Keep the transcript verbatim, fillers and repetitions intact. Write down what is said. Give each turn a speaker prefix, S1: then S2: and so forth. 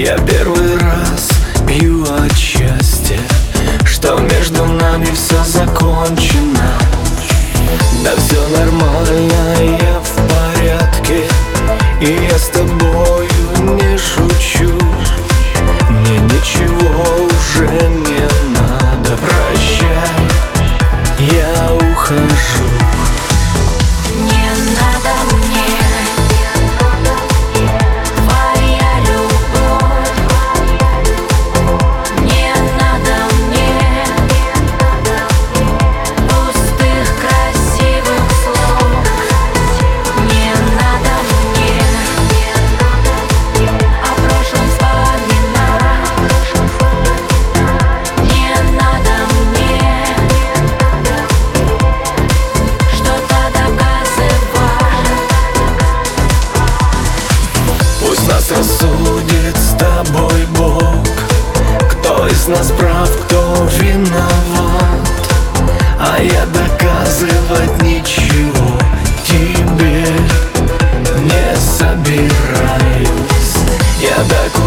S1: Я первый раз пью от счастья, что между нами все закончено. Да все нормально, я в порядке, и я с тобою не шучу. Мне ничего уже не надо, прощай, я ухожу. Рассудит с тобой Бог, кто из нас прав, кто виноват. А я доказывать ничего тебе не собираюсь. Я докажу.